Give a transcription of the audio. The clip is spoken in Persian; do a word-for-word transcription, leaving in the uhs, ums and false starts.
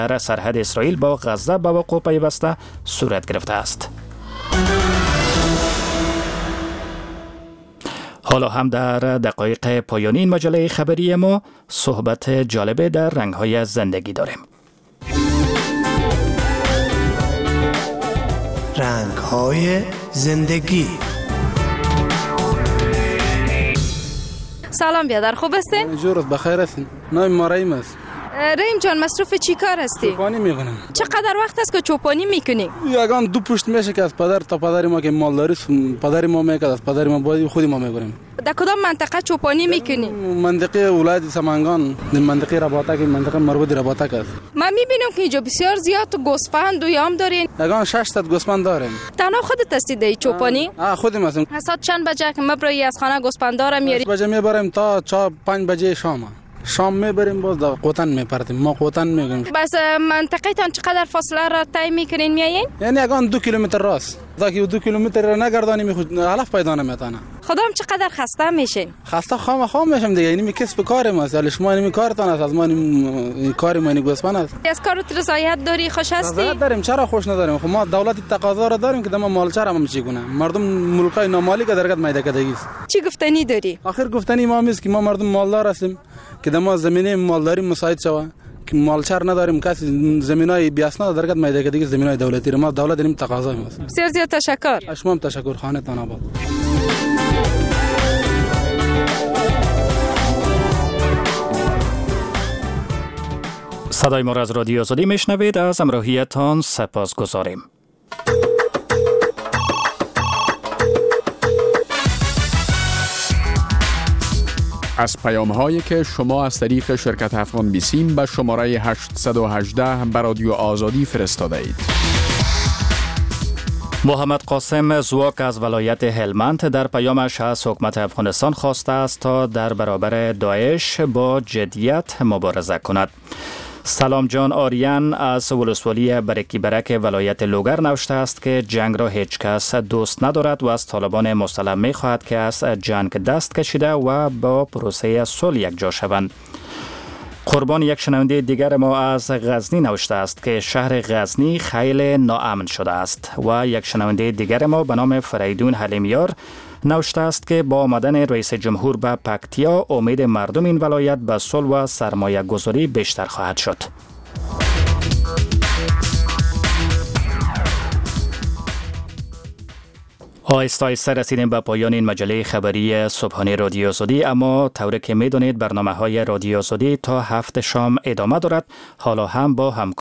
در سرحد اسرائیل با غزه به وقوع پیوسته صورت گرفته است. حالا هم در دقایق پایانی این مجله خبری ما صحبت جالب در رنگ‌های زندگی داریم. رنگ‌های زندگی. سلام بیادر، خوب هستین؟ جورت بخیر هستین. نام ما رحیم است. رحیم جان، مصروف چی کار هستی؟ چوپانی میکنم. چقدر وقت است که چوپانی میکنی؟ یگان دو پشت میشه که از پدر تا پدر ما که مالداری پدر ما میکرد، از پدر ما باید خودی ما میکنیم. در کدام منطقه چوپانی میکنی؟ منطقه ولایت سمنگان، منطقه رباطک، منطقه مربوط رباطک است. من میبینم که اینجا بسیار زیاد گوسفند و یام دارین. یگان شش تا گوسفند داریم. تنها خودت هستی در چوپانی؟ آ خودم هستم. ساعت چند بجه که مبرایی از خانه گوسفندا را میاری؟ بجه میبریم تا چهار پنج بجه شام. شام میبریم باز در قوتن میپرتیم. ما قوتن میگیم. بس منطقه تان چقدر فاصله را طی میکنین میایین؟ یعنی یگان دو کیلومتر راست. تا که دو کیلومتر را نگردانی خود علف پیدا نمیتونه. خودم چقدر خسته میشین؟ خسته خام خام میشم دیگه. یعنی کسب کار ماست. ولی شما این کارتان است، از ما این کار ما این گوسفند است. از کارت رضایت داری؟ خوش هستی؟ رضایت داریم. چرا خوش نداریم؟ خب ما دولت تقاضا را داریم که دما مالچر هم چی کنه. مردم ملکای نامالی که درگت میده کدگی است. چی گفتنی داری؟ آخر گفتنی ما میست که ما مردم مالدار هستیم که دما زمینه مالداری مساعد شوه. که مالچر نداریم، کسی زمینای بیاسنا درگت میده که دیگه زمینای دولتی ما دولت داریم تقاضا میست. بسیار زیاد تشکر. اشمام تشکر. خانه تان آباد. صدای ما را از رادیو آزادی میشنوید. از همراهیتان سپاس گذاریم. از پیام هایی که شما از طریق شرکت افغان بیسیم به شماره هشت یک هشت به رادیو آزادی فرستاده اید. محمد قاسم زواک از ولایت هلمند در پیامش از حکومت افغانستان خواسته است تا در برابر داعش با جدیت مبارزه کند. سلام جان آریان از ولسوالی برکی برک ولایت لوگر نوشته است که جنگ را هیچ کس دوست ندارد و از طالبان مسلح می خواهد که از جنگ دست کشیده و با پروسه صلح یکجا شوند. قربان یک شنونده دیگر ما از غزنی نوشته است که شهر غزنی خیلی ناامن شده است و یک شنونده دیگر ما به نام فریدون حلیمیار نوشته است که با آمدن رئیس جمهور به پکتیا امید مردم این ولایت به صلح و سرمایه گذاری بیشتر خواهد شد. آهسته آهسته رسیدیم به پایان این مجله خبری صبحانه رادیو آزادی، اما طوری که میدونید برنامه های رادیو آزادی تا هفت شام ادامه دارد. حالا هم با هم